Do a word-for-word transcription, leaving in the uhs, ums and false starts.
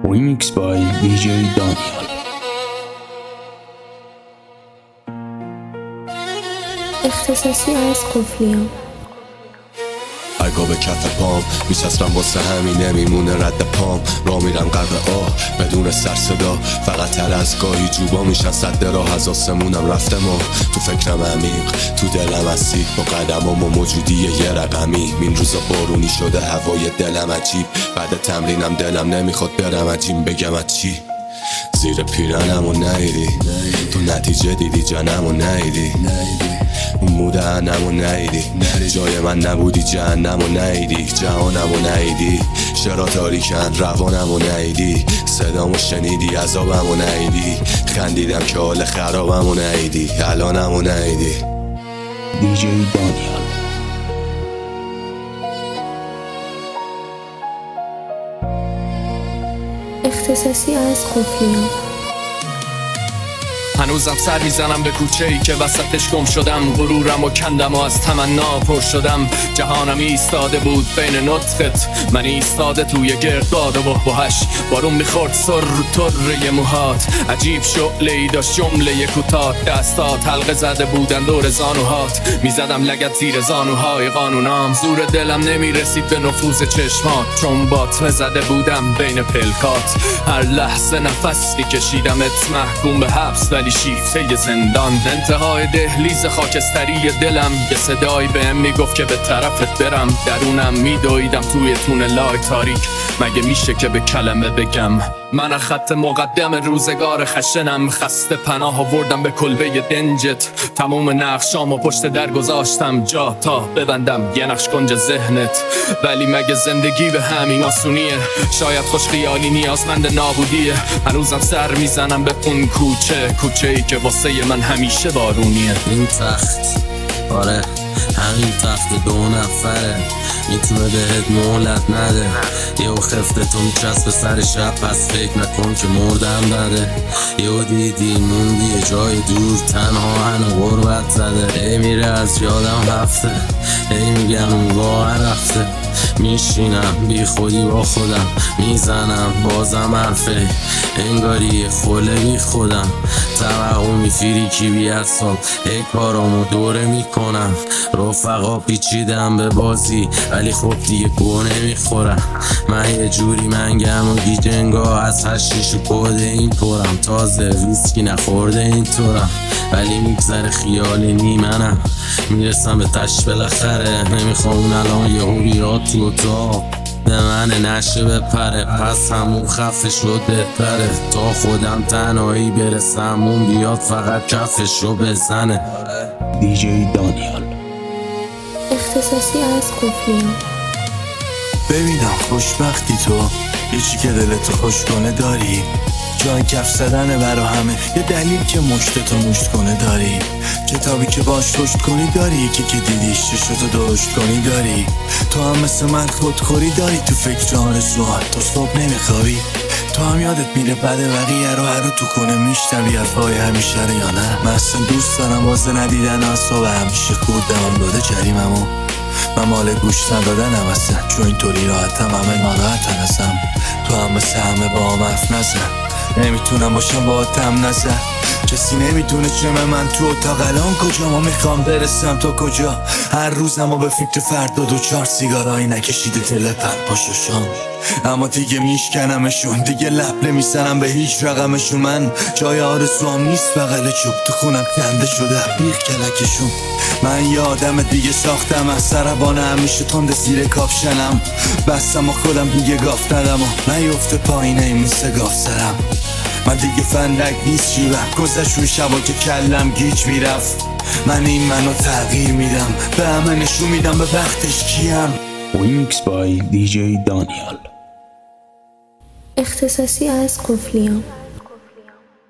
Remix by دی جی دانیال. اختصاصی از قفلیام. اگه به کف پام میچسبم واسه همین نمیمونه رد پام. را میرم غرق آه بدون سر صدا، فقط تر از گاهی جوبا میشن صد راه. از آسمونم رفته ما تو فکرم عمیق، تو دلم اسیر با قدمام و موجودی یه رقمی. این روزا بارونی شده هوای دلم عجیب، بعد تمرینم دلم نمیخواد برم عجیم. بگم چی؟ زیر پیرنم و نیدی تو نتیجه دیدی جنم و نیدی اون مودنم و نیدی جای من نبودی جهنم و نیدی جهانم و نیدی چرا تاریکن روانم و نیدی صدامو شنیدی عذابم و نیدی خندیدم که حال خرابم و نیدی الانم و نیدی. دی جی دانیال. اختصاصی از قفلیام. هنوزم سر میزنم به کوچه ای که وسطش گم شدم. غرورم و کندم و از تمنا پر شدم. جهانم ایستاده بود بین نطقت، من ایستاده توی گردباد و بحبوحش. بارون میخورد سر رو طره موهات، عجیب شعله ای داشت جمله کوتاه. دستات حلقه زده بودن دور زانوهات، میزدم لگد زیر زانوهای قانونام. زور دلم نمیرسید به نفوذ چشمات، چون باطمه زده بودم بین پلکات. هر لحظه نفسی کشیدمت محکوم به حبس ولی شیفته زندان. انتهای دهلیز خاکستری دلم یه صدایی بهم میگفت که به طرفت برم. درونم میدویدم توی تونلای تاریک، مگه میشه که به کلمه بگم؟ من از خط مقدم روزگار خشنم، خسته پناه آوردم به کلبه دنجت. تموم نقشامو پشت در گذاشتم جا تا ببندم یه نقش کنج ذهنت. ولی مگه زندگی به همین آسونیه؟ شاید خوش خیالی نیازمند نابودیه. هنوزم سر میزنم به اون کوچه، کوچه ای که واسه من همیشه بارونیه. این تخت، آره همین تخت دو نفره، میتونه بهت مهلت نده. یهو خفتتو میچسبه سر شب، پس فکر نکن که مردم داده. یهو دیدی موندی یه جای دور، تنها هنو غربت زده. ای میره از یادم هفته، ای میگم اون گاه رفته. میشینم بی خودی با خودم، میزنم بازم حرفه. انگاری خوله بی خودم، توقع میفیری کی بیارسام. ای کارامو دوره میکنم، رفقا پیچیدم به بازی ولی خب دیگه گو نمیخورم. من یه جوری منگم و گیج انگاه از هشیش و کده این پرم. تازه ویسکی نخورده این طورم ولی میگذره خیالی نیمنم. میرسم به تش بالاخره، نمیخوام اون الان یهو بیاد تو اتاق به من نشه بپره. پس همون خفه شد بهتره تا خودم تنهایی برسم. اون بیاد فقط کفش رو بزنه. دی جی دانیال. اختصاصی از قفلیام. ببینم خوشبختی تو، یه چی که دلتو خوش کنه داری. جای کف زدنه برا همه، یه دلیل که مشتتو مشت کنه داری. کتابی که باش رشد کنی داری، یکی که دیدیش چشتو درشت کنی داری. تو هم مثل من خودخوری داری، تو فکر آرزوهات تا صبح نمیخوابی. تو هم یادت میره بعد بقیه رو هر رو تو کنه میشنوی حرفای همیشه رو یا نه؟ من اصلا دوست دارم واسه ندیدن اصاب همیشه خوردم داده جریممو. من مال گوش ندادنم اصلا، چون اینطوری راحتم همه ناراحتن ازم. تو هم مثل همه با هم حرف نزن، نمیتونم باشم با تم نزن. کسی نمیدونه چمه من تو اتاق الان کجا، ما میخوام برسم تا کجا. هر روزم و به فکر فردا دو چار سیگارایی نکشیده تله پر پاشوشان. اما دیگه میشکنمشون، دیگه لب نمیزنم به هیچ رقمشون. من جای آرزوام نیست بغل چوب، تو خونم کنده شده بیخ کلکشون. من یه آدم دیگه ساختم از سربانه، همیشه تند زیر کاپشنم. بستم و خودم دیگه گاف ندم و نیفته پایینه این مثل گاف سرم. من دیگه فندک نیست شیوم، گذشون شبا که کلم گیج میرفت. من این منو تغییر میدم، به همه نشون میدم به وقتش کیم. Remix by دی جی دانیال. اختصاصی از قفلیام.